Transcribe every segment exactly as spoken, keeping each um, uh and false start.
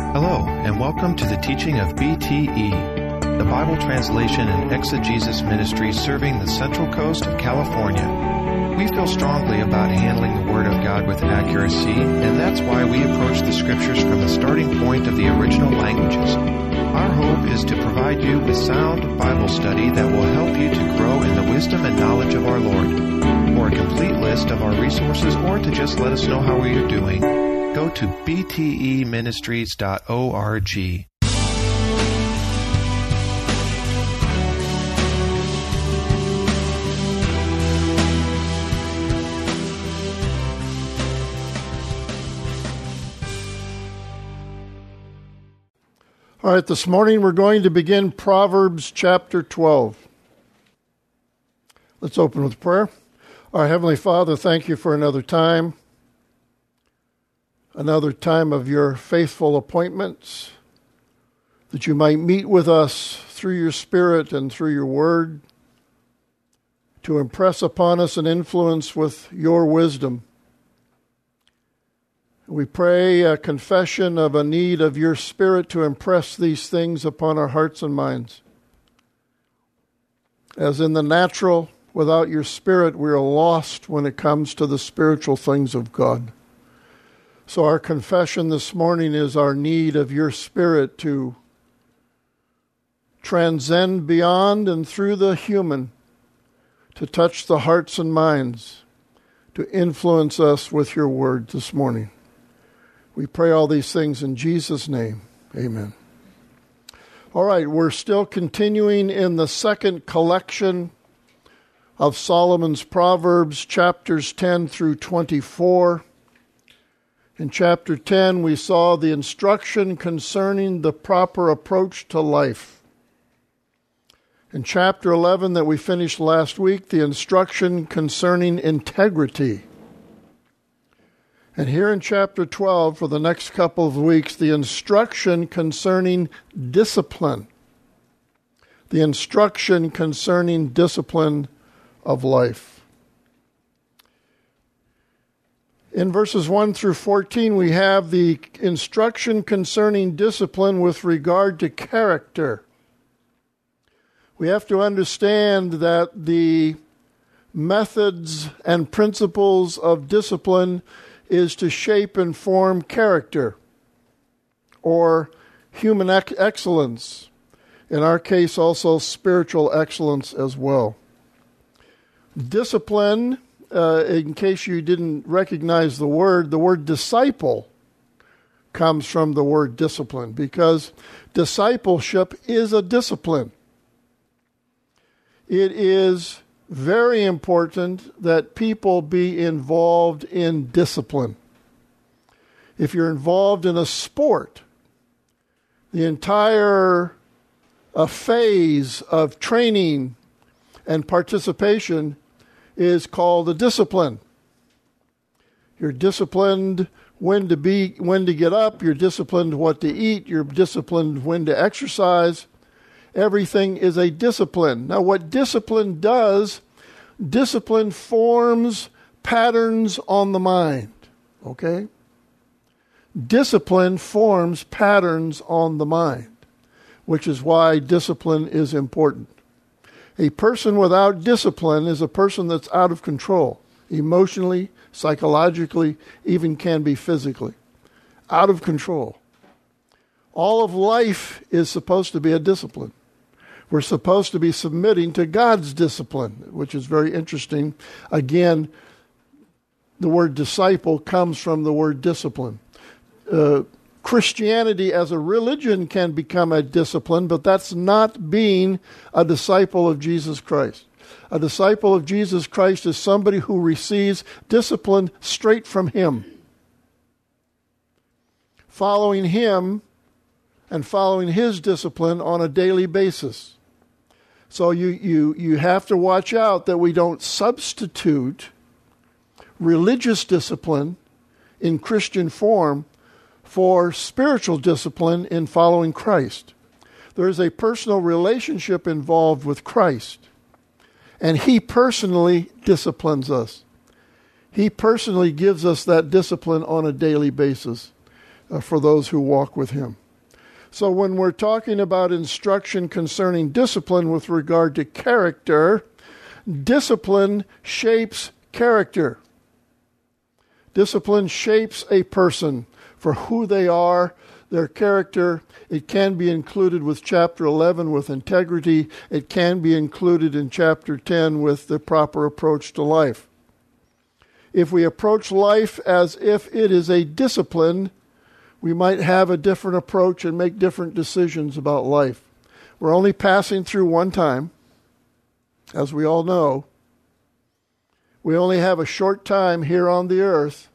Hello, and welcome to the teaching of B T E, the Bible Translation and Exegesis Ministry serving the Central Coast of California. We feel strongly about handling the Word of God with accuracy, and that's why we approach the Scriptures from the starting point of the original languages. Our hope is to provide you with sound Bible study that will help you to grow in the wisdom and knowledge of our Lord. For a complete list of our resources or to just let us know how we are doing, go to b t e ministries dot org. All right, this morning we're going to begin Proverbs chapter twelve. Let's open with prayer. Our Heavenly Father, thank you for another time, another time of your faithful appointments, that you might meet with us through your Spirit and through your Word, to impress upon us an influence with your wisdom. We pray a confession of a need of your Spirit to impress these things upon our hearts and minds. As in the natural, without your Spirit, we are lost when it comes to the spiritual things of God. So our confession this morning is our need of your Spirit to transcend beyond and through the human, to touch the hearts and minds, to influence us with your word this morning. We pray all these things in Jesus' name. Amen. All right, we're still continuing in the second collection of Solomon's Proverbs, chapters ten through twenty-four. In chapter ten, we saw the instruction concerning the proper approach to life. In chapter eleven that we finished last week, the instruction concerning integrity. And here in chapter twelve, for the next couple of weeks, the instruction concerning discipline. The instruction concerning discipline of life. In verses one through fourteen, we have the instruction concerning discipline with regard to character. We have to understand that the methods and principles of discipline is to shape and form character or human ec- excellence. In our case, also spiritual excellence as well. Discipline, uh, in case you didn't recognize the word, the word disciple comes from the word discipline because discipleship is a discipline. It is very important that people be involved in discipline. If you're involved in a sport, the entire uh, phase of training and participation is called a discipline. You're disciplined when to be, when to get up. You're disciplined what to eat. You're disciplined when to exercise. Everything is a discipline. Now, what discipline does, discipline forms patterns on the mind. Okay? Discipline forms patterns on the mind, which is why discipline is important. A person without discipline is a person that's out of control, emotionally, psychologically, even can be physically. Out of control. All of life is supposed to be a discipline. We're supposed to be submitting to God's discipline, which is very interesting. Again, the word disciple comes from the word discipline. Uh, Christianity as a religion can become a discipline, but that's not being a disciple of Jesus Christ. A disciple of Jesus Christ is somebody who receives discipline straight from Him. Following Him and following His discipline on a daily basis. So you, you, you have to watch out that we don't substitute religious discipline in Christian form for spiritual discipline in following Christ. There is a personal relationship involved with Christ, and He personally disciplines us. He personally gives us that discipline on a daily basis. uh, for those who walk with him. So when we're talking about instruction concerning discipline with regard to character, discipline shapes character. Discipline shapes a person for who they are, their character. It can be included with chapter eleven with integrity. It can be included in chapter ten with the proper approach to life. If we approach life as if it is a discipline, we might have a different approach and make different decisions about life. We're only passing through one time, as we all know. We only have a short time here on the earth,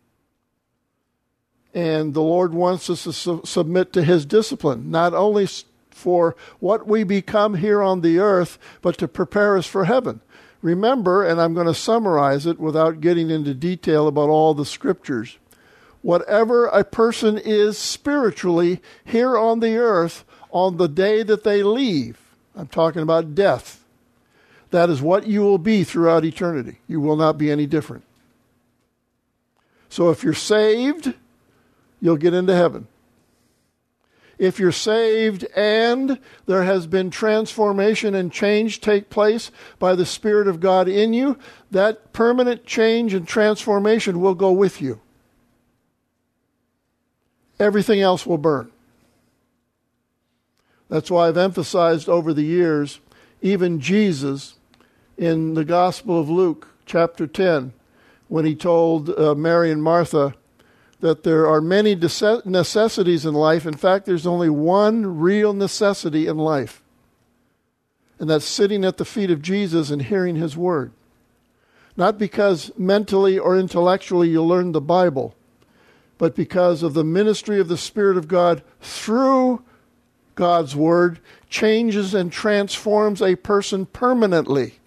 and the Lord wants us to su- submit to his discipline, not only for what we become here on the earth, but to prepare us for heaven. Remember, and I'm going to summarize it without getting into detail about all the scriptures, whatever a person is spiritually here on the earth on the day that they leave, I'm talking about death, that is what you will be throughout eternity. You will not be any different. So if you're saved, you'll get into heaven. If you're saved and there has been transformation and change take place by the Spirit of God in you, that permanent change and transformation will go with you. Everything else will burn. That's why I've emphasized over the years, even Jesus in the Gospel of Luke, chapter ten, when he told uh, Mary and Martha that there are many necessities in life. In fact, there's only one real necessity in life, and that's sitting at the feet of Jesus and hearing his word. Not because mentally or intellectually you learn the Bible, but because of the ministry of the Spirit of God through God's Word changes and transforms a person permanently.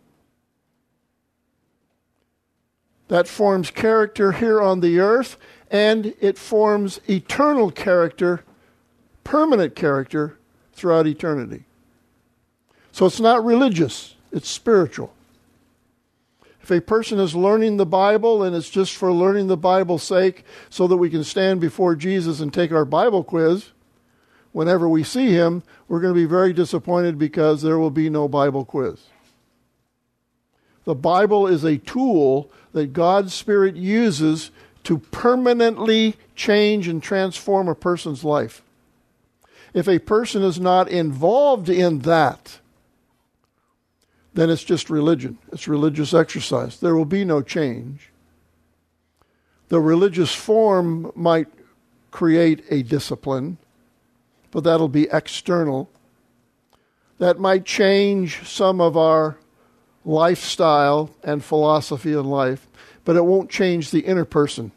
That forms character here on the earth, and it forms eternal character, permanent character, throughout eternity. So it's not religious, it's spiritual. If a person is learning the Bible and it's just for learning the Bible's sake so that we can stand before Jesus and take our Bible quiz, whenever we see him, we're going to be very disappointed because there will be no Bible quiz. The Bible is a tool that God's Spirit uses to permanently change and transform a person's life. If a person is not involved in that, then it's just religion. It's religious exercise. There will be no change. The religious form might create a discipline, but that'll be external. That might change some of our lifestyle and philosophy in life, but it won't change the inner person.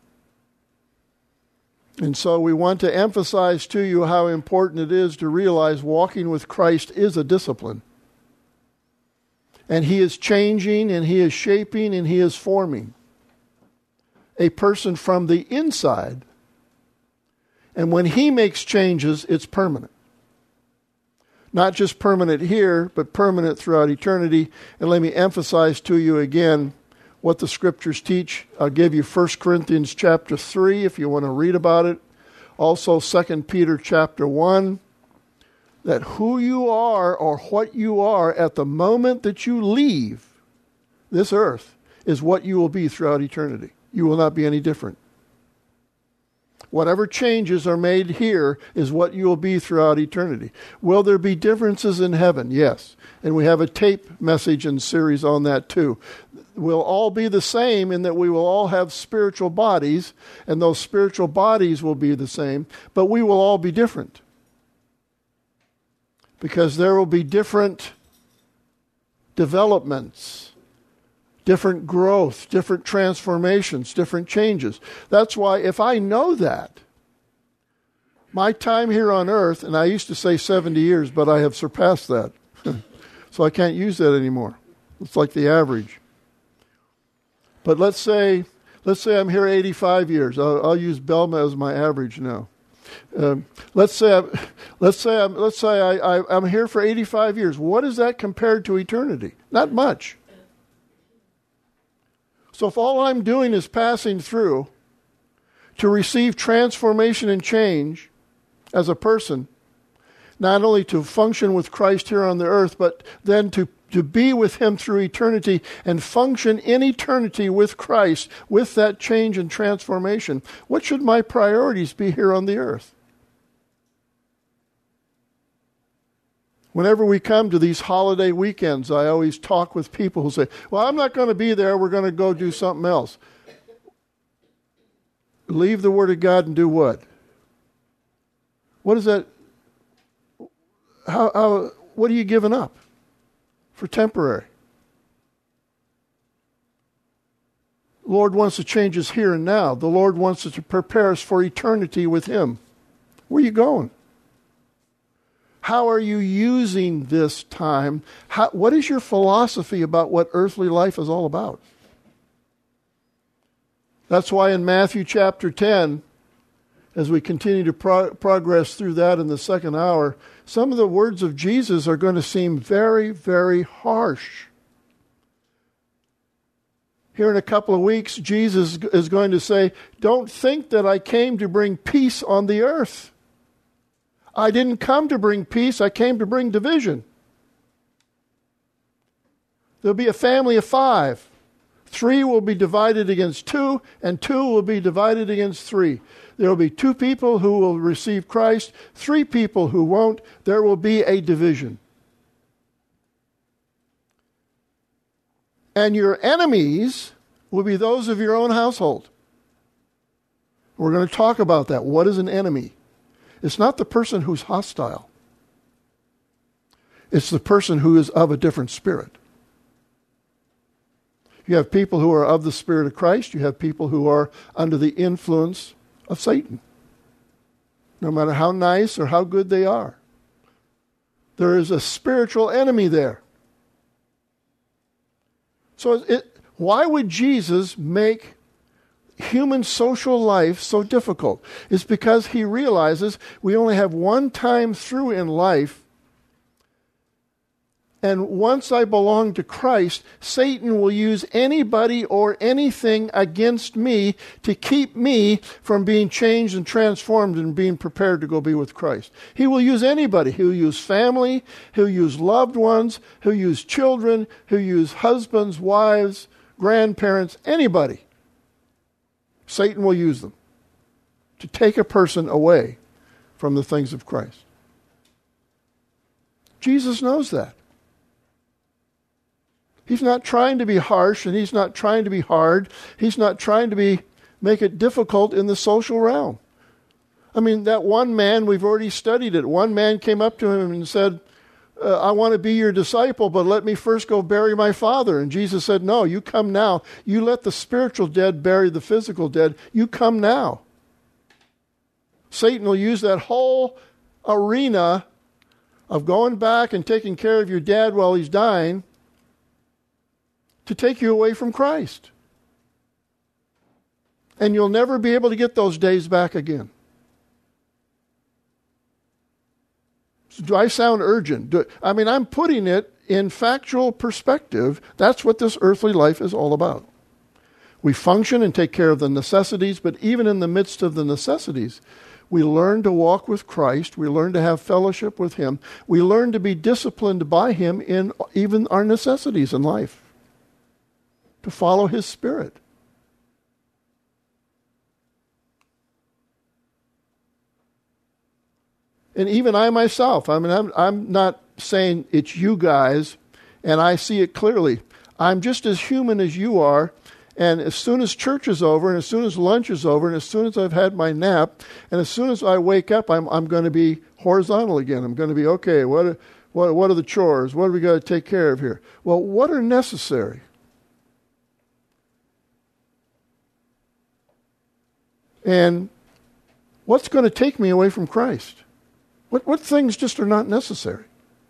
And so we want to emphasize to you how important it is to realize walking with Christ is a discipline. And he is changing, and he is shaping, and he is forming a person from the inside. And when he makes changes, it's permanent. Not just permanent here, but permanent throughout eternity. And let me emphasize to you again what the scriptures teach. I'll give you First Corinthians chapter three if you want to read about it. Also Second Peter chapter one. That who you are or what you are at the moment that you leave this earth is what you will be throughout eternity. You will not be any different. Whatever changes are made here is what you will be throughout eternity. Will there be differences in heaven? Yes. And we have a tape message and series on that too. We'll all be the same in that we will all have spiritual bodies, and those spiritual bodies will be the same, but we will all be different. Because there will be different developments, different growth, different transformations, different changes. That's why if I know that, my time here on earth, and I used to say seventy years, but I have surpassed that. So I can't use that anymore. It's like the average. But let's say, let's say I'm here eighty-five years. I'll, I'll use Belma as my average now. Um, let's say, I'm, let's say, I'm, let's say I, I, I'm here for eighty-five years. What is that compared to eternity? Not much. So if all I'm doing is passing through, to receive transformation and change as a person, not only to function with Christ here on the earth, but then to, to be with him through eternity and function in eternity with Christ, with that change and transformation. What should my priorities be here on the earth? Whenever we come to these holiday weekends, I always talk with people who say, well, I'm not going to be there, we're going to go do something else. Leave the Word of God and do what? What is that? How, how, what are you giving up for temporary? The Lord wants to change us here and now. The Lord wants us to prepare us for eternity with him. Where are you going? How are you using this time? How, what is your philosophy about what earthly life is all about? That's why in Matthew chapter ten, as we continue to pro- progress through that in the second hour, some of the words of Jesus are going to seem very, very harsh. Here in a couple of weeks, Jesus is going to say, don't think that I came to bring peace on the earth. I didn't come to bring peace, I came to bring division. There'll be a family of five. Three will be divided against two, and two will be divided against three. There will be two people who will receive Christ, three people who won't. There will be a division. And your enemies will be those of your own household. We're going to talk about that. What is an enemy? It's not the person who's hostile. It's the person who is of a different spirit. You have people who are of the Spirit of Christ. You have people who are under the influence of Satan. No matter how nice or how good they are. There is a spiritual enemy there. So it, why would Jesus make human social life so difficult? It's because he realizes we only have one time through in life. And once I belong to Christ, Satan will use anybody or anything against me to keep me from being changed and transformed and being prepared to go be with Christ. He will use anybody. He'll use family. He'll use loved ones. He'll use children. He'll use husbands, wives, grandparents, anybody. Satan will use them to take a person away from the things of Christ. Jesus knows that. He's not trying to be harsh, and he's not trying to be hard. He's not trying to be make it difficult in the social realm. I mean, that one man, we've already studied it. One man came up to him and said, uh, I want to be your disciple, but let me first go bury my father. And Jesus said, no, you come now. You let the spiritual dead bury the physical dead. You come now. Satan will use that whole arena of going back and taking care of your dad while he's dying to take you away from Christ. And you'll never be able to get those days back again. So do I sound urgent? Do, I mean, I'm putting it in factual perspective. That's what this earthly life is all about. We function and take care of the necessities, but even in the midst of the necessities, we learn to walk with Christ. We learn to have fellowship with him. We learn to be disciplined by him in even our necessities in life. To follow his Spirit. And even I myself, I mean, I'm, I'm not saying it's you guys, and I see it clearly. I'm just as human as you are, and as soon as church is over, and as soon as lunch is over, and as soon as I've had my nap, and as soon as I wake up, I'm, I'm going to be horizontal again. I'm going to be, okay, what are, what, what are the chores? What do we got to take care of here? Well, what are necessary? And what's going to take me away from Christ? What what things just are not necessary?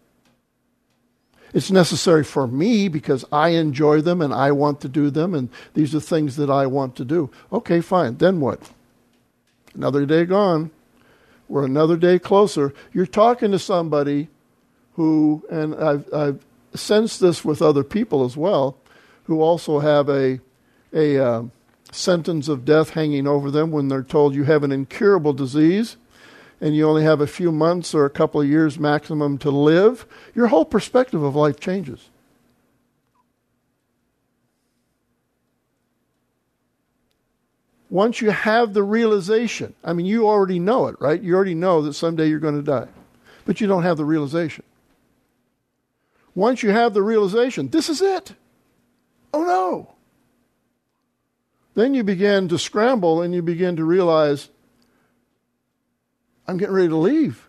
It's necessary for me because I enjoy them and I want to do them, and these are things that I want to do. Okay, fine. Then what? Another day gone. We're another day closer. You're talking to somebody who, and I've, I've sensed this with other people as well, who also have a a uh, sentence of death hanging over them when they're told you have an incurable disease and you only have a few months or a couple of years maximum to live, your whole perspective of life changes. Once you have the realization, I mean, you already know it, right? You already know that someday you're going to die, but you don't have the realization. Once you have the realization, this is it. Oh no. Then you begin to scramble and you begin to realize, I'm getting ready to leave.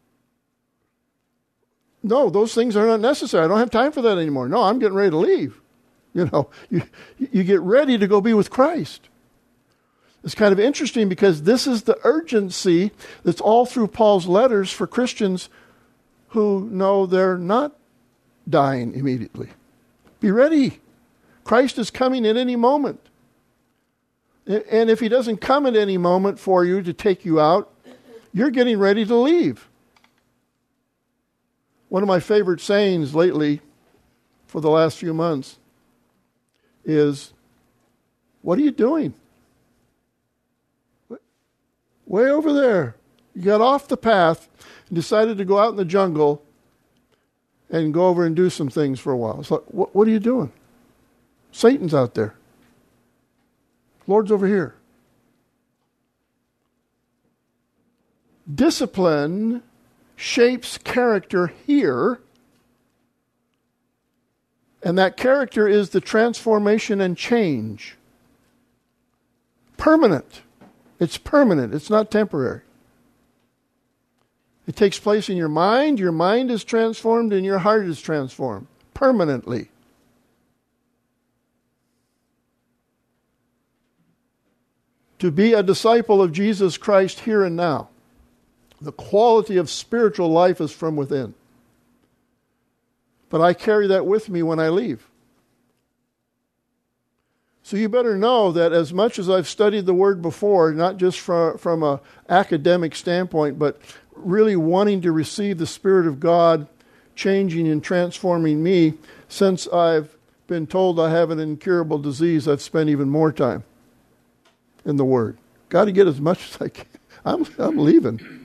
No, those things are not necessary. I don't have time for that anymore. No, I'm getting ready to leave. You know, you, you get ready to go be with Christ. It's kind of interesting because this is the urgency that's all through Paul's letters for Christians who know they're not dying immediately. Be ready. Christ is coming at any moment. And if he doesn't come at any moment for you to take you out, you're getting ready to leave. One of my favorite sayings lately for the last few months is, what are you doing? Way over there. You got off the path and decided to go out in the jungle and go over and do some things for a while. It's like, what, what are you doing? Satan's out there. Lord's over here. Discipline shapes character here, and that character is the transformation and change. Permanent. It's permanent. It's not temporary. It takes place in your mind. Your mind is transformed and your heart is transformed permanently. To be a disciple of Jesus Christ here and now, the quality of spiritual life is from within. But I carry that with me when I leave. So you better know that as much as I've studied the Word before, not just from, from an academic standpoint, but really wanting to receive the Spirit of God changing and transforming me, since I've been told I have an incurable disease, I've spent even more time in the Word. Got to get as much as I can. I'm, I'm leaving.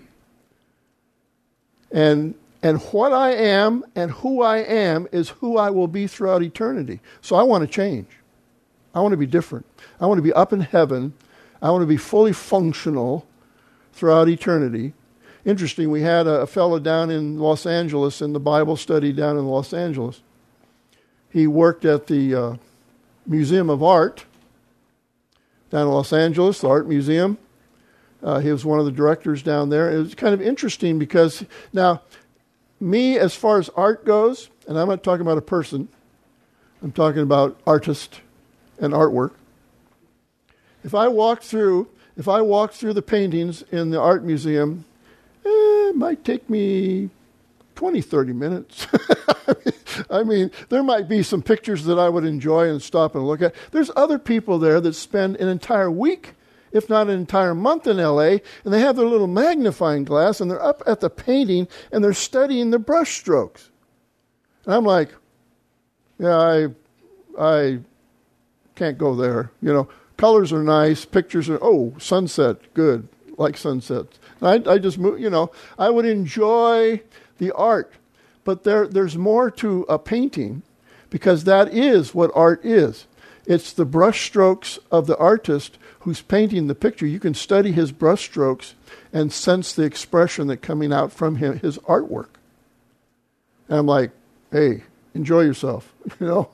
And, and what I am and who I am is who I will be throughout eternity. So I want to change. I want to be different. I want to be up in heaven. I want to be fully functional throughout eternity. Interesting, we had a, a fellow down in Los Angeles in the Bible study down in Los Angeles. He worked at the uh, Museum of Art down in Los Angeles, the Art Museum. Uh, he was one of the directors down there. It was kind of interesting because, now, me as far as art goes, and I'm not talking about a person, I'm talking about artist and artwork. If I walked through, if I walked through the paintings in the art museum, eh, it might take me twenty, thirty minutes. I mean, there might be some pictures that I would enjoy and stop and look at. There's other people there that spend an entire week, if not an entire month in L A, and they have their little magnifying glass, and they're up at the painting, and they're studying the brush strokes. And I'm like, yeah, I, I can't go there. You know, colors are nice, pictures are, oh, sunset, good, like sunsets. And I, I just move, you know, I would enjoy the art, but there, there's more to a painting, because that is what art is. It's the brush strokes of the artist who's painting the picture. You can study his brush strokes and sense the expression that coming out from him, his artwork. And I'm like, hey, enjoy yourself, you know.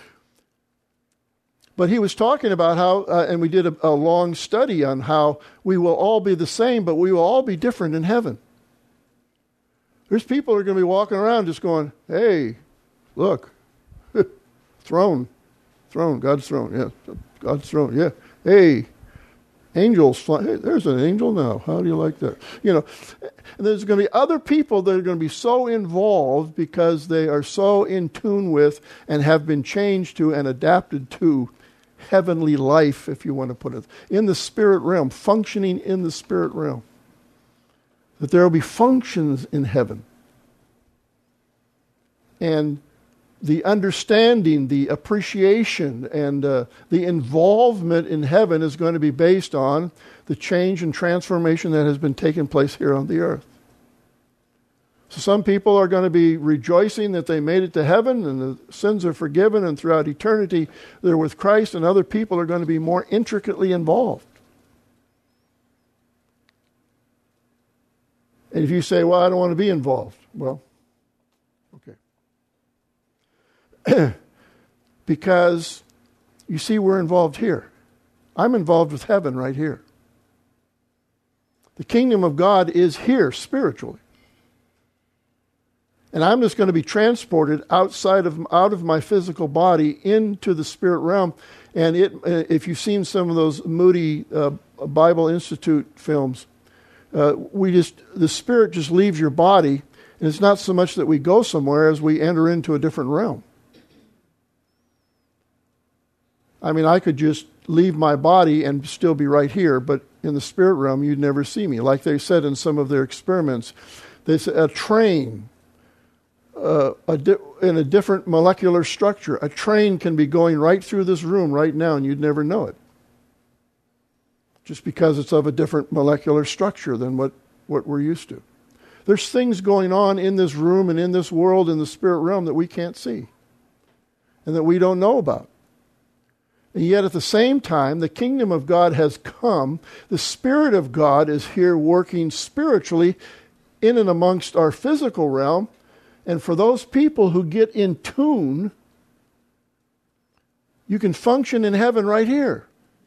But he was talking about how, uh, and we did a, a long study on how we will all be the same, but we will all be different in heaven. There's people who are going to be walking around just going, hey, look, throne, throne, God's throne, yeah, God's throne, yeah. Hey, angels fly. Hey, there's an angel now. How do you like that? You know, and there's going to be other people that are going to be so involved because they are so in tune with and have been changed to and adapted to heavenly life, if you want to put it, in the spirit realm, functioning in the spirit realm. That there will be functions in heaven. And the understanding, the appreciation, and uh, the involvement in heaven is going to be based on the change and transformation that has been taking place here on the earth. So some people are going to be rejoicing that they made it to heaven and the sins are forgiven and throughout eternity they're with Christ, and other people are going to be more intricately involved. And if you say, well, I don't want to be involved, well, okay. Because, you see, we're involved here. I'm involved with heaven right here. The kingdom of God is here spiritually. And I'm just going to be transported outside of out of my physical body into the spirit realm. And it, if you've seen some of those Moody uh, Bible Institute films, uh, we just the spirit just leaves your body, and it's not so much that we go somewhere as we enter into a different realm. I mean, I could just leave my body and still be right here, but in the spirit realm, you'd never see me. Like they said in some of their experiments, they said a train. Uh, a di- in a different molecular structure. A train can be going right through this room right now and you'd never know it. Just because it's of a different molecular structure than what, what we're used to. There's things going on in this room and in this world, in the spirit realm, that we can't see. And that we don't know about. And yet at the same time, the kingdom of God has come. The Spirit of God is here working spiritually in and amongst our physical realm. And for those people who get in tune, you can function in heaven right here.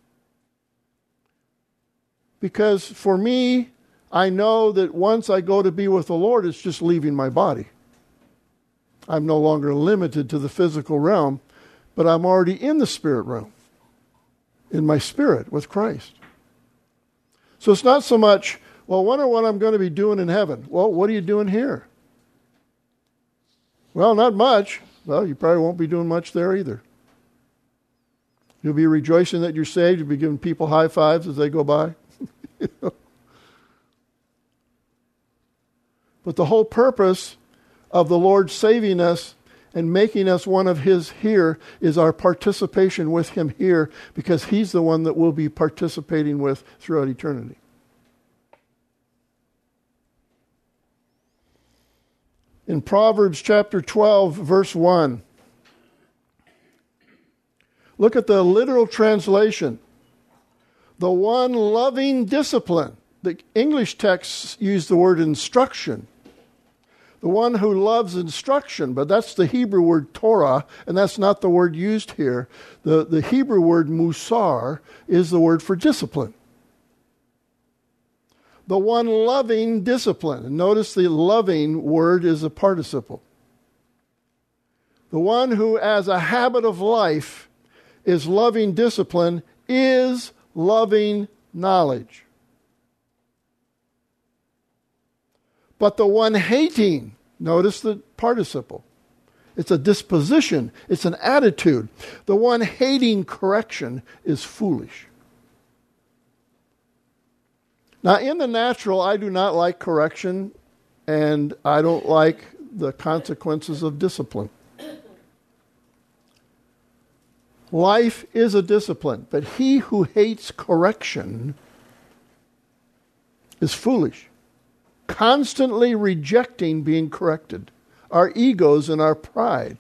Because for me, I know that once I go to be with the Lord, it's just leaving my body. I'm no longer limited to the physical realm, but I'm already in the spirit realm, in my spirit with Christ. So it's not so much, well, I wonder what I'm going to be doing in heaven. Well, what are you doing here? Well, not much. Well, you probably won't be doing much there either. You'll be rejoicing that you're saved. You'll be giving people high fives as they go by. But the whole purpose of the Lord saving us and making us one of His here is our participation with Him here, because He's the one that we'll be participating with throughout eternity. In Proverbs chapter twelve, verse one, look at the literal translation. The one loving discipline. The English texts use the word instruction. The one who loves instruction, but that's the Hebrew word Torah, and that's not the word used here. The, the Hebrew word musar is the word for discipline. The one loving discipline. And notice the loving word is a participle. The one who, as a habit of life, is loving discipline is loving knowledge. But the one hating, notice the participle. It's a disposition. It's an attitude. The one hating correction is foolish. Now, in the natural, I do not like correction, and I don't like the consequences of discipline. Life is a discipline, but he who hates correction is foolish, constantly rejecting being corrected. Our egos and our pride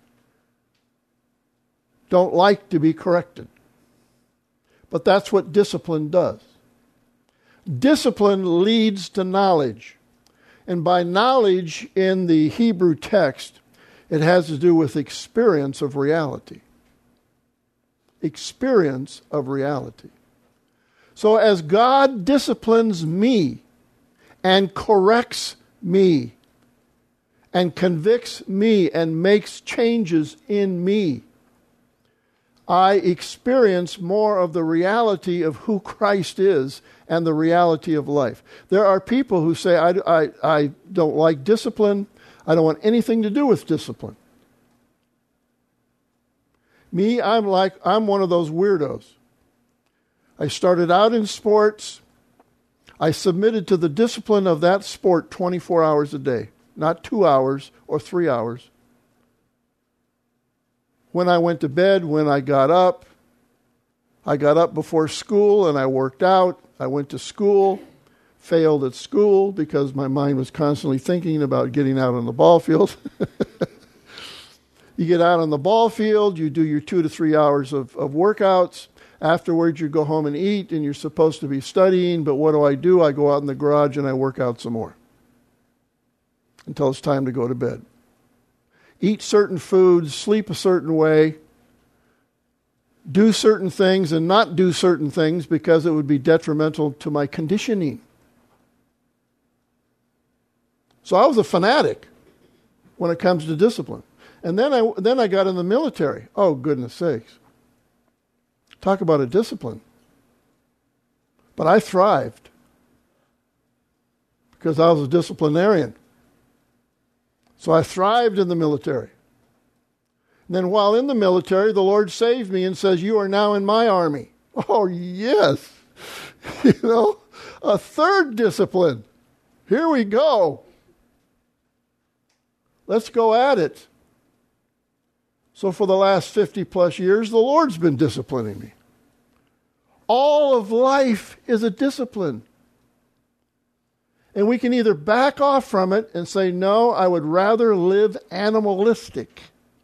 don't like to be corrected. But that's what discipline does. Discipline leads to knowledge. And by knowledge in the Hebrew text, it has to do with experience of reality. Experience of reality. So as God disciplines me and corrects me and convicts me and makes changes in me, I experience more of the reality of who Christ is and the reality of life. There are people who say, I, I, I don't like discipline. I don't want anything to do with discipline. Me, I'm like, I'm one of those weirdos. I started out in sports. I submitted to the discipline of that sport twenty-four hours a day, not two hours or three hours. when I went to bed, when I got up. I got up before school and I worked out. I went to school, failed at school because my mind was constantly thinking about getting out on the ball field. You get out on the ball field, you do your two to three hours of, of workouts. Afterwards, you go home and eat, and you're supposed to be studying. But what do I do? I go out in the garage and I work out some more until it's time to go to bed. Eat certain foods, sleep a certain way, do certain things and not do certain things because it would be detrimental to my conditioning. So I was a fanatic when it comes to discipline. And then I then I got in the military. Oh, goodness sakes. Talk about a discipline. But I thrived because I was a disciplinarian. So I thrived in the military. And then while in the military, the Lord saved me and says, you are now in my army. Oh, yes. You know, a third discipline. Here we go. Let's go at it. So for the last fifty plus years, the Lord's been disciplining me. All of life is a discipline. And we can either back off from it and say, no, I would rather live animalistic.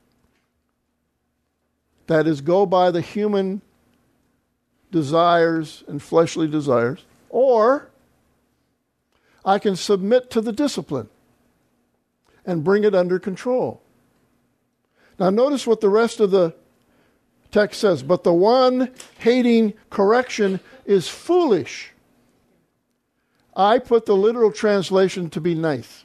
That is, go by the human desires and fleshly desires. Or I can submit to the discipline and bring it under control. Now notice what the rest of the text says. But the one hating correction is foolish. I put the literal translation to be nice.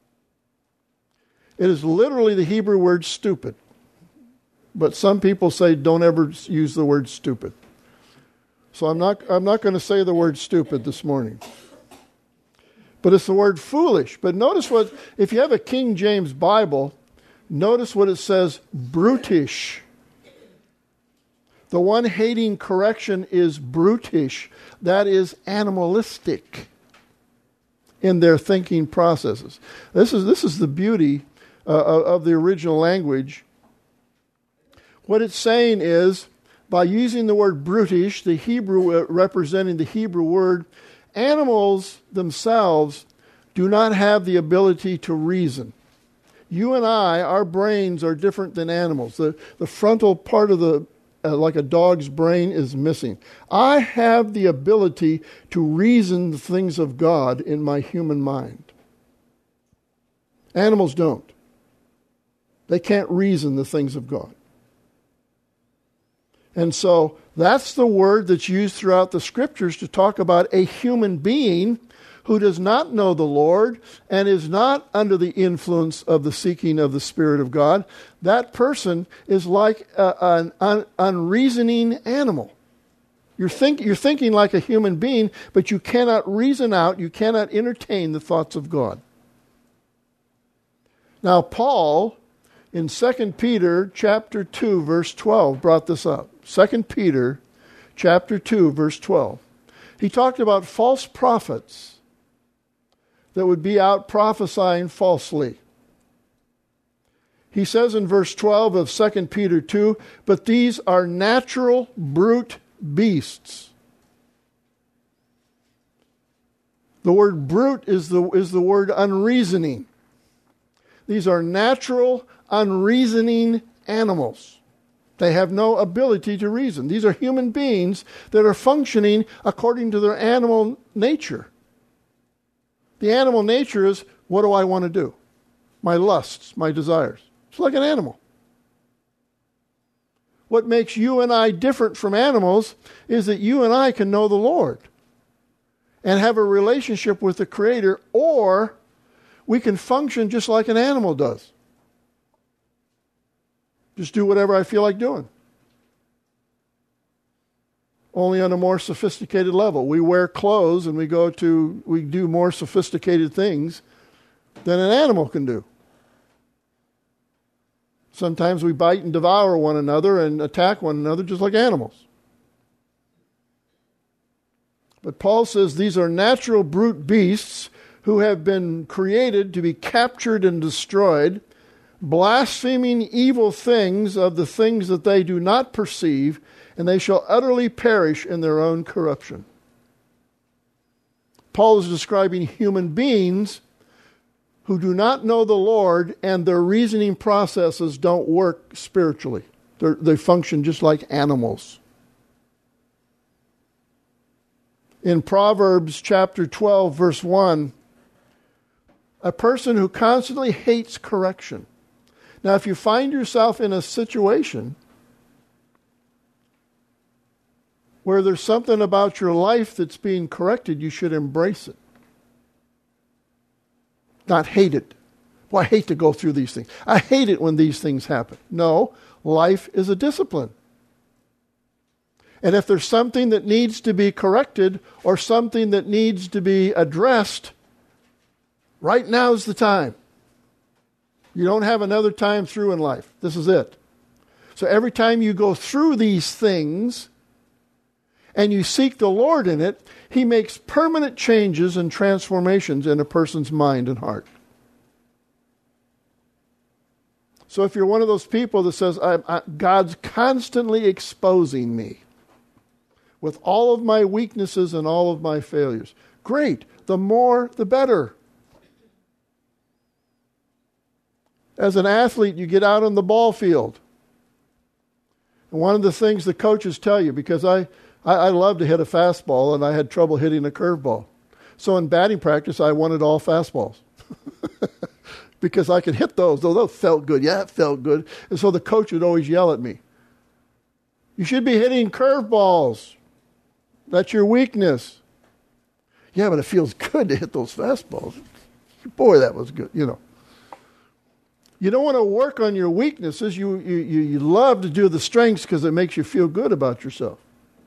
It is literally the Hebrew word stupid. But some people say don't ever use the word stupid. So I'm not I'm not going to say the word stupid this morning. But it's the word foolish. But notice what, if you have a King James Bible, notice what it says, brutish. The one hating correction is brutish. That is animalistic in their thinking processes. This is this is the beauty uh, of the original language. What it's saying is, by using the word brutish, the Hebrew uh, representing the Hebrew word, animals themselves do not have the ability to reason. You and I, our brains are different than animals. The, the frontal part of the, uh, like a dog's brain, is missing. I have the ability to reason the things of God in my human mind. Animals don't. They can't reason the things of God. And so that's the word that's used throughout the scriptures to talk about a human being who does not know the Lord and is not under the influence of the seeking of the Spirit of God. That person is like a, an un, unreasoning animal. You're, think, you're thinking like a human being, but you cannot reason out, you cannot entertain the thoughts of God. Now, Paul, in Second Peter chapter two, verse twelve, brought this up. Second Peter chapter two, verse twelve. He talked about false prophets that would be out prophesying falsely. He says in verse twelve of Second Peter two, but these are natural brute beasts. The word brute is the, is the word unreasoning. These are natural, unreasoning animals. They have no ability to reason. These are human beings that are functioning according to their animal nature. The animal nature is, what do I want to do? My lusts, my desires. It's like an animal. What makes you and I different from animals is that you and I can know the Lord and have a relationship with the Creator, or we can function just like an animal does. Just do whatever I feel like doing. Only on a more sophisticated level. We wear clothes and we go to, we do more sophisticated things than an animal can do. Sometimes we bite and devour one another and attack one another just like animals. But Paul says these are natural brute beasts who have been created to be captured and destroyed. blaspheming evil things of the things that they do not perceive, and they shall utterly perish in their own corruption. Paul is describing human beings who do not know the Lord, and their reasoning processes don't work spiritually. They're, they function just like animals. In Proverbs chapter twelve, verse one, a person who constantly hates correction. Now, if you find yourself in a situation where there's something about your life that's being corrected, you should embrace it. Not hate it. Well, I hate to go through these things. I hate it when these things happen. No, life is a discipline. And if there's something that needs to be corrected or something that needs to be addressed, right now's the time. You don't have another time through in life. This is it. So every time you go through these things and you seek the Lord in it, He makes permanent changes and transformations in a person's mind and heart. So if you're one of those people that says, I, I, God's constantly exposing me with all of my weaknesses and all of my failures, great. The more, the better. As an athlete, you get out on the ball field. And one of the things the coaches tell you, because I, I, I love to hit a fastball and I had trouble hitting a curveball. So in batting practice, I wanted all fastballs. Because I could hit those. Those felt good. Yeah, it felt good. And so the coach would always yell at me. You should be hitting curveballs. That's your weakness. Yeah, but it feels good to hit those fastballs. Boy, that was good, you know. You don't want to work on your weaknesses. You, you, you love to do the strengths because it makes you feel good about yourself.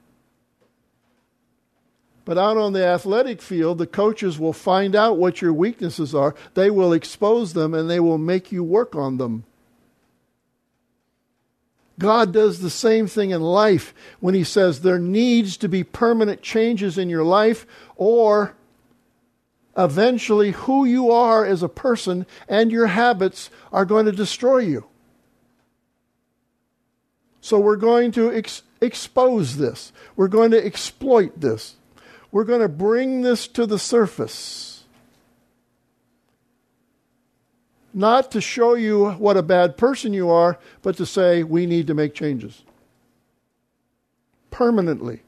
But out on the athletic field, the coaches will find out what your weaknesses are. They will expose them and they will make you work on them. God does the same thing in life when He says there needs to be permanent changes in your life, or eventually who you are as a person and your habits are going to destroy you. So we're going to ex- expose this. We're going to exploit this. We're going to bring this to the surface. Not to show you what a bad person you are, but to say we need to make changes. Permanently.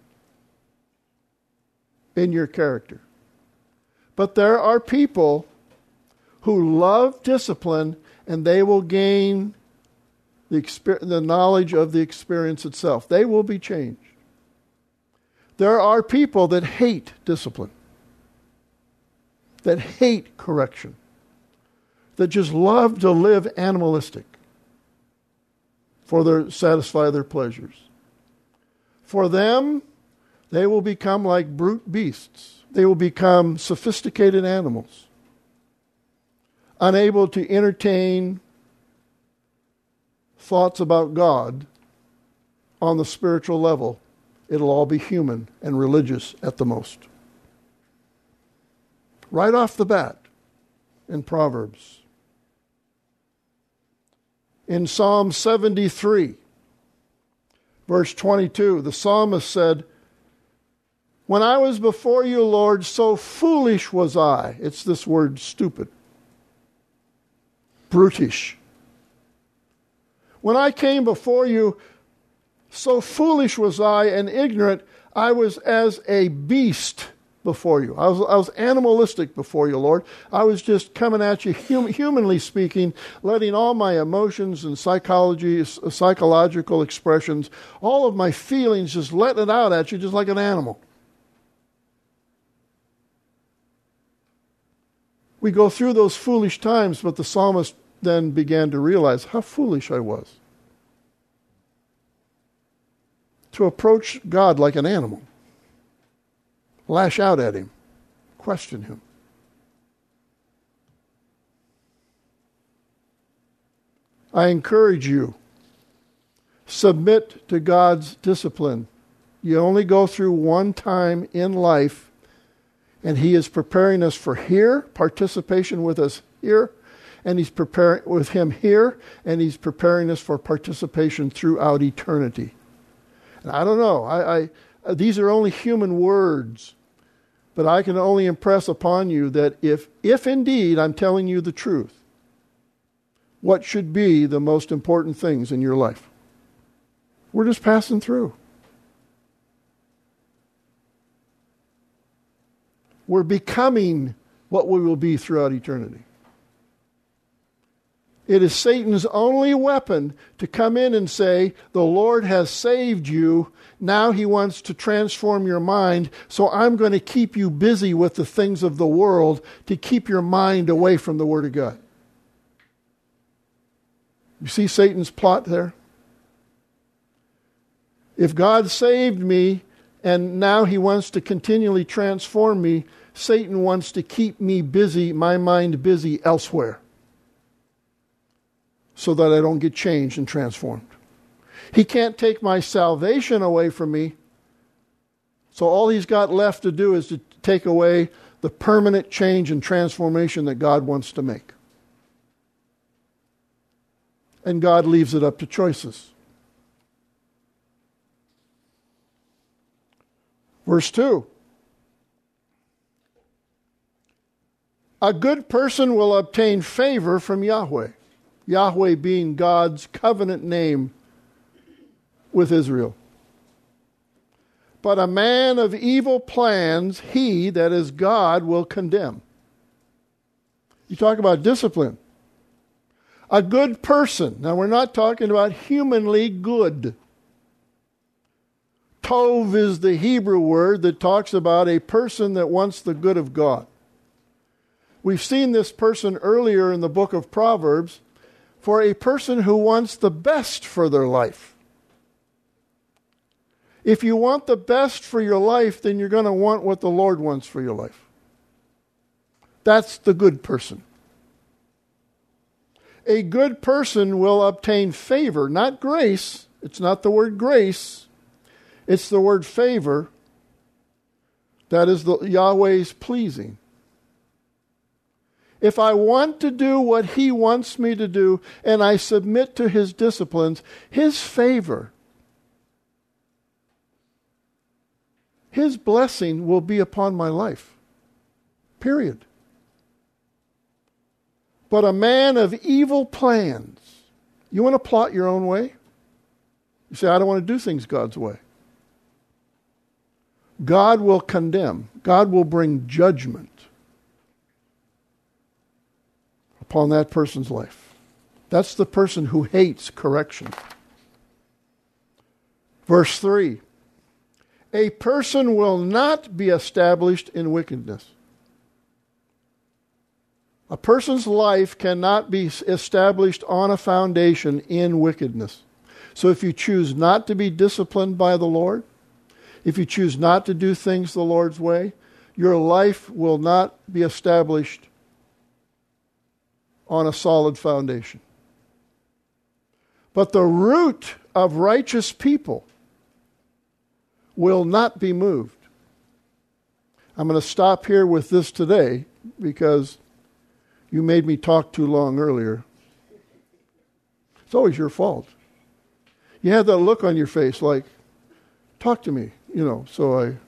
In your character. But there are people who love discipline, and they will gain the, exper- the knowledge of the experience itself. They will be changed. There are people that hate discipline, that hate correction, that just love to live animalistic for their satisfy their pleasures. For them, they will become like brute beasts. They will become sophisticated animals, unable to entertain thoughts about God on the spiritual level. It'll all be human and religious at the most. Right off the bat in Proverbs. In Psalm seventy-three, verse twenty-two, the psalmist said, "When I was before you, Lord, so foolish was I." It's this word stupid. Brutish. "When I came before you, so foolish was I and ignorant, I was as a beast before you." I was, I was animalistic before you, Lord. I was just coming at you, hum, humanly speaking, letting all my emotions and psychology, psychological expressions, all of my feelings, just letting it out at you just like an animal. We go through those foolish times, but the psalmist then began to realize how foolish I was. To approach God like an animal. Lash out at Him. Question Him. I encourage you, submit to God's discipline. You only go through one time in life, and He is preparing us for here, participation with us here, and he's preparing with him here, and he's preparing us for participation throughout eternity. And I don't know, I, I these are only human words, but I can only impress upon you that if, if indeed I'm telling you the truth, what should be the most important things in your life? We're just passing through. We're becoming what we will be throughout eternity. It is Satan's only weapon to come in and say, the Lord has saved you. Now he wants to transform your mind, so I'm going to keep you busy with the things of the world to keep your mind away from the Word of God. You see Satan's plot there? If God saved me and now he wants to continually transform me, Satan wants to keep me busy, my mind busy elsewhere, so that I don't get changed and transformed. He can't take my salvation away from me, so all he's got left to do is to take away the permanent change and transformation that God wants to make. And God leaves it up to choices. Verse two. A good person will obtain favor from Yahweh. Yahweh being God's covenant name with Israel. But a man of evil plans, he, that is God, will condemn. You talk about discipline. A good person. Now we're not talking about humanly good. Tov is the Hebrew word that talks about a person that wants the good of God. We've seen this person earlier in the book of Proverbs, for a person who wants the best for their life. If you want the best for your life, then you're going to want what the Lord wants for your life. That's the good person. A good person will obtain favor, not grace. It's not the word grace. It's the word favor. That is the Yahweh's pleasing. If I want to do what he wants me to do and I submit to his disciplines, his favor, his blessing will be upon my life. Period. But a man of evil plans. You want to plot your own way? You say, I don't want to do things God's way. God will condemn. God will bring judgment upon that person's life. That's the person who hates correction. Verse three. A person will not be established in wickedness. A person's life cannot be established on a foundation in wickedness. So if you choose not to be disciplined by the Lord, if you choose not to do things the Lord's way, your life will not be established on a solid foundation. But the root of righteous people will not be moved. I'm going to stop here with this today because you made me talk too long earlier. It's always your fault. You had that look on your face like, talk to me, you know, so I...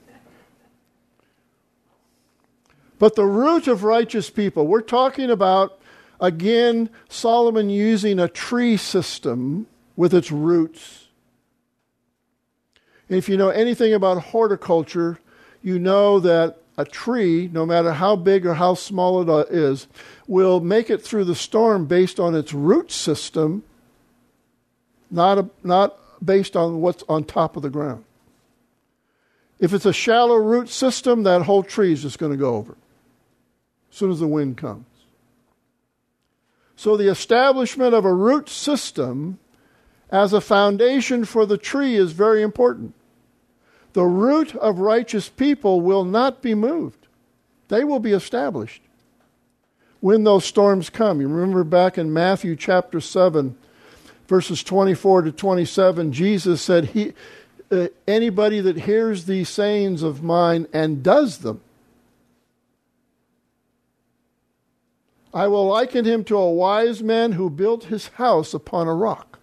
But the root of righteous people, we're talking about, again, Solomon using a tree system with its roots. And if you know anything about horticulture, you know that a tree, no matter how big or how small it is, will make it through the storm based on its root system, not, a, not based on what's on top of the ground. If it's a shallow root system, that whole tree is just going to go over as soon as the wind comes. So the establishment of a root system as a foundation for the tree is very important. The root of righteous people will not be moved. They will be established when those storms come. You remember back in Matthew chapter seven, verses twenty-four to twenty-seven, Jesus said, "He, uh, anybody that hears these sayings of mine and does them, I will liken him to a wise man who built his house upon a rock.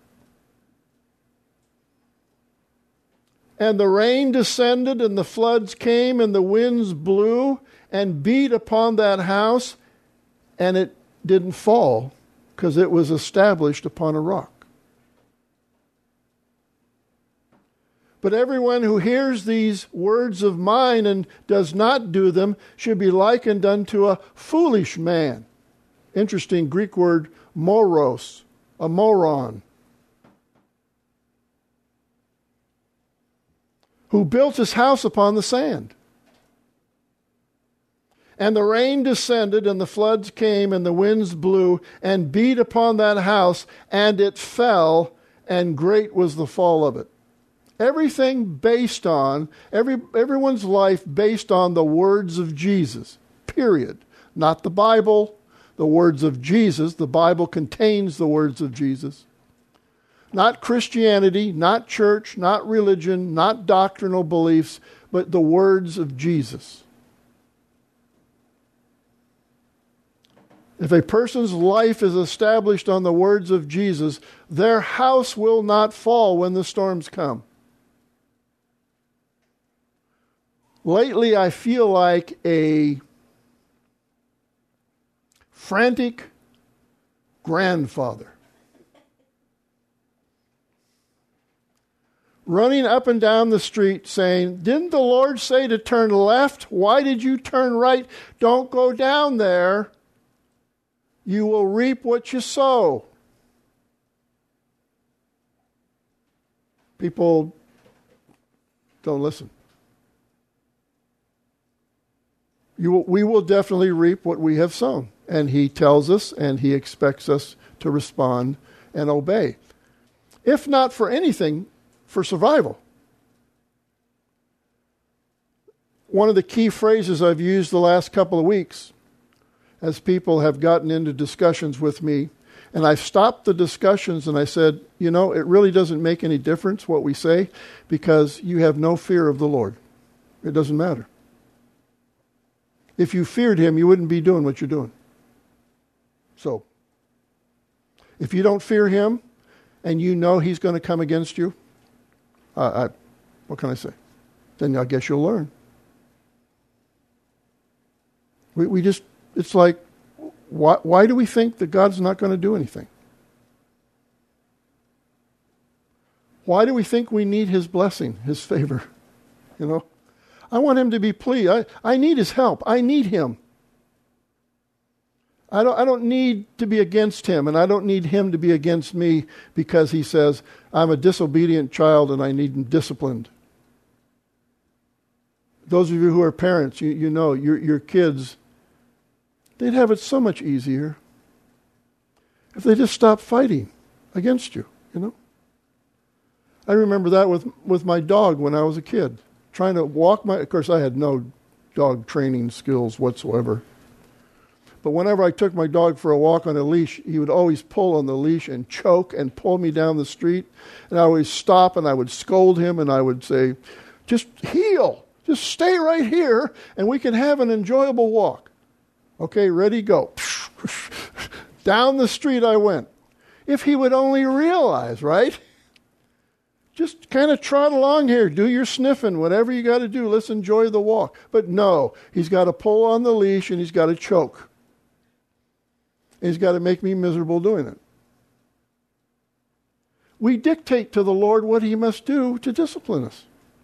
And the rain descended, and the floods came, and the winds blew and beat upon that house, and it didn't fall because it was established upon a rock. But everyone who hears these words of mine and does not do them should be likened unto a foolish man. Interesting Greek word, moros, a moron, who built his house upon the sand. And the rain descended, and the floods came, and the winds blew, and beat upon that house, and it fell, and great was the fall of it. Everything based on, every everyone's life based on the words of Jesus, period. Not the Bible, the words of Jesus. The Bible contains the words of Jesus. Not Christianity, not church, not religion, not doctrinal beliefs, but the words of Jesus. If a person's life is established on the words of Jesus, their house will not fall when the storms come. Lately, I feel like a frantic grandfather running up and down the street saying, "Didn't the Lord say to turn left? Why did you turn right? Don't go down there. You will reap what you sow." People don't listen. You will, we will definitely reap what we have sown. And he tells us and he expects us to respond and obey. If not for anything, for survival. One of the key phrases I've used the last couple of weeks as people have gotten into discussions with me, and I've stopped the discussions and I said, you know, it really doesn't make any difference what we say because you have no fear of the Lord. It doesn't matter. If you feared him, you wouldn't be doing what you're doing. So, if you don't fear him and you know he's going to come against you, uh, I, what can I say? Then I guess you'll learn. We, we just, it's like, why, why do we think that God's not going to do anything? Why do we think we need his blessing, his favor? You know? I want him to be pleased. I, I need his help. I need him. I don't, I don't need to be against him, and I don't need him to be against me because he says, I'm a disobedient child and I need him disciplined. Those of you who are parents, you, you know, your, your kids, they'd have it so much easier if they just stopped fighting against you, you know. I remember that with, with my dog when I was a kid. Trying to walk my, of course I had no dog training skills whatsoever. But whenever I took my dog for a walk on a leash, he would always pull on the leash and choke and pull me down the street. And I would stop and I would scold him and I would say, just heel, just stay right here and we can have an enjoyable walk. Okay, ready, go. Down the street I went. If he would only realize, right? Just kind of trot along here. Do your sniffing. Whatever you got to do. Let's enjoy the walk. But no, he's got to pull on the leash and he's got to choke. And he's got to make me miserable doing it. We dictate to the Lord what he must do to discipline us.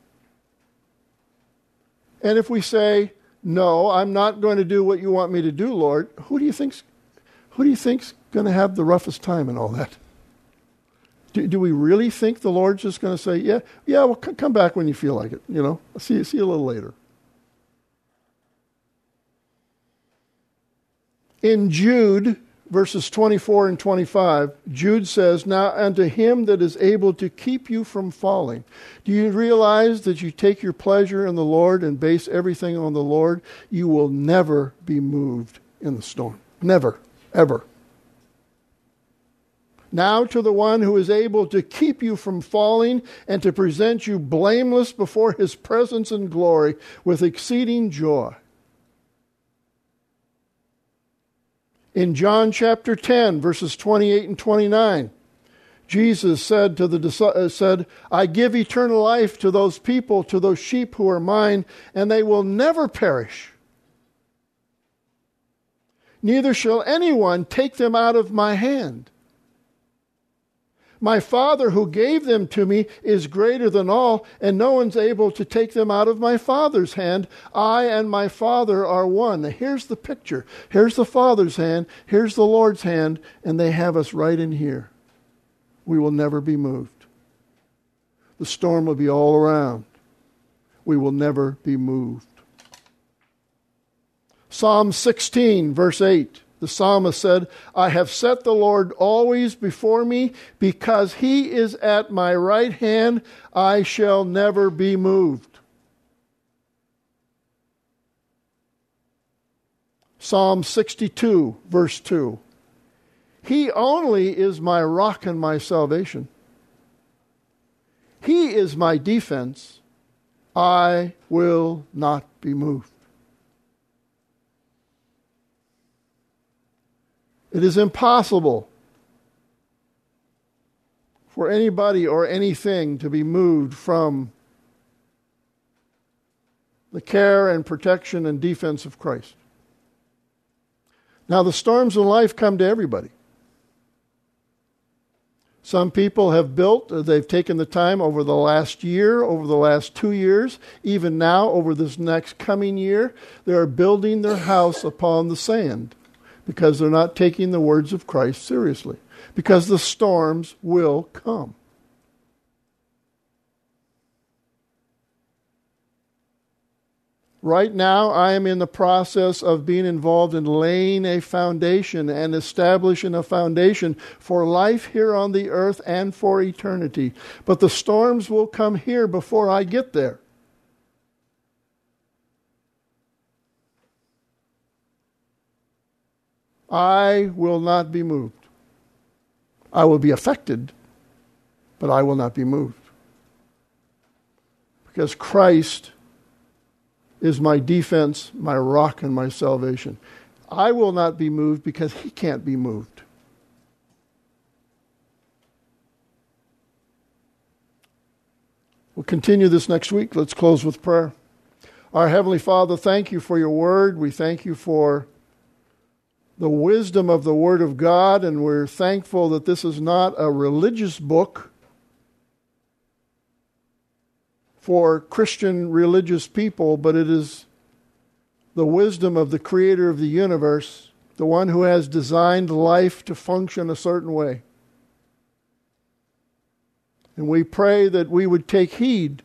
And if we say, no, I'm not going to do what you want me to do, Lord, who do you think's, who do you think's going to have the roughest time in all that? Do, do we really think the Lord's just going to say, yeah, yeah, well, c- come back when you feel like it, you know? I'll see you, see you a little later. In Jude, verses twenty-four and twenty-five, Jude says, now unto him that is able to keep you from falling. Do you realize that you take your pleasure in the Lord and base everything on the Lord? You will never be moved in the storm. Never, ever. Now to the one who is able to keep you from falling and to present you blameless before his presence in glory with exceeding joy. In John chapter ten, verses twenty-eight and twenty-nine, Jesus said to the uh, said, I give eternal life to those people, to those sheep who are mine, and they will never perish. Neither shall anyone take them out of my hand. My Father who gave them to me is greater than all, and no one's able to take them out of my Father's hand. I and my Father are one. Now, here's the picture. Here's the Father's hand. Here's the Lord's hand, and they have us right in here. We will never be moved. The storm will be all around. We will never be moved. Psalm sixteen, verse eight. The psalmist said, I have set the Lord always before me, because he is at my right hand, I shall never be moved. Psalm sixty-two, verse two. He only is my rock and my salvation. He is my defense. I will not be moved. It is impossible for anybody or anything to be moved from the care and protection and defense of Christ. Now, the storms of life come to everybody. Some people have built, they've taken the time over the last year, over the last two years, even now over this next coming year, they are building their house upon the sand because they're not taking the words of Christ seriously, because the storms will come. Right now, I am in the process of being involved in laying a foundation and establishing a foundation for life here on the earth and for eternity. But the storms will come here before I get there. I will not be moved. I will be affected, but I will not be moved. Because Christ is my defense, my rock, and my salvation. I will not be moved because he can't be moved. We'll continue this next week. Let's close with prayer. Our Heavenly Father, thank you for your word. We thank you for the wisdom of the Word of God, and we're thankful that this is not a religious book for Christian religious people, but it is the wisdom of the Creator of the universe, the one who has designed life to function a certain way. And we pray that we would take heed.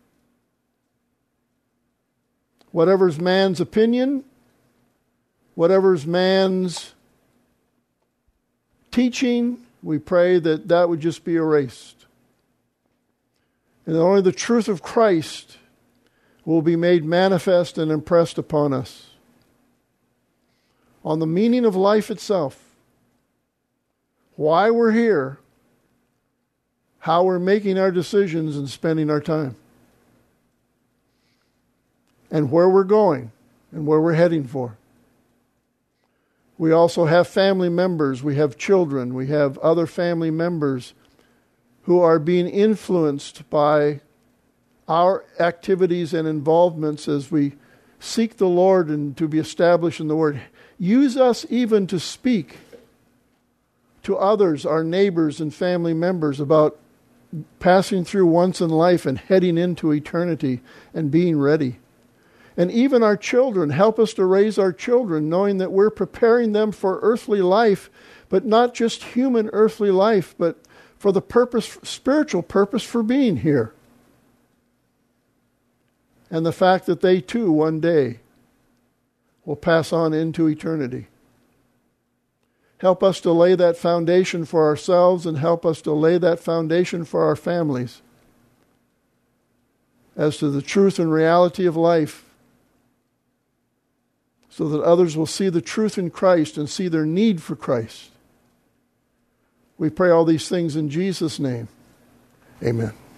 Whatever's man's opinion, whatever's man's teaching, we pray that that would just be erased. And only the truth of Christ will be made manifest and impressed upon us. On the meaning of life itself, why we're here, how we're making our decisions and spending our time, and where we're going and where we're heading for. We also have family members, we have children, we have other family members who are being influenced by our activities and involvements as we seek the Lord and to be established in the Word. Use us even to speak to others, our neighbors and family members, about passing through once in life and heading into eternity and being ready. And even our children, help us to raise our children knowing that we're preparing them for earthly life, but not just human earthly life, but for the purpose, spiritual purpose for being here. And the fact that they too one day will pass on into eternity. Help us to lay that foundation for ourselves, and help us to lay that foundation for our families as to the truth and reality of life, so that others will see the truth in Christ and see their need for Christ. We pray all these things in Jesus' name. Amen.